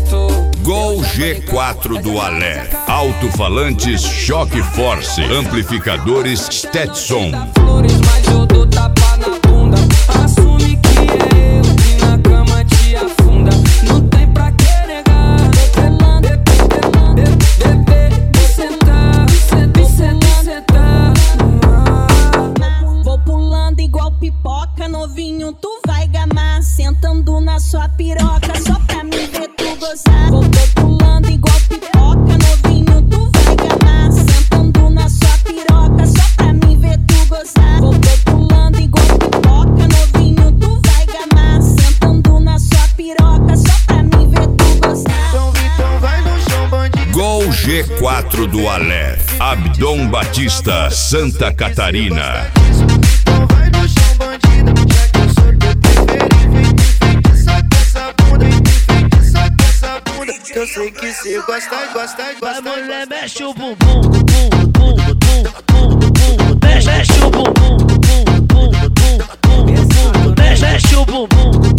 Gol G4 do Alé. Alto-falantes Choque Force. Amplificadores Stetson. Flores, mas eu dou tapa na bunda. Assume que é eu que na cama te afunda. Não tem pra que negar. Vou pulando igual pipoca, novinho, tu vai gamar. Sentando na sua piroca, só pra me ver tu gozar. Vou pulando igual pipoca, novinho, tu vai gamar. Sentando na sua piroca, só pra me ver tu gozar. Vou pulando igual pipoca, novinho, tu vai gamar. Sentando na sua piroca, só pra me ver tu gozar. Então vai no chão, bandido. Gol G4 do Alé. Abdom Batista, Santa Catarina. Então vai no chão, bandido. Já que eu sou teu preferido, vem feitiçar com essa bunda. Vem feitiçar com essa bunda. Eu sei que cê gosta. Vai, mulher, mexe o bumbum, mexe o bumbum, mexe o bumbum.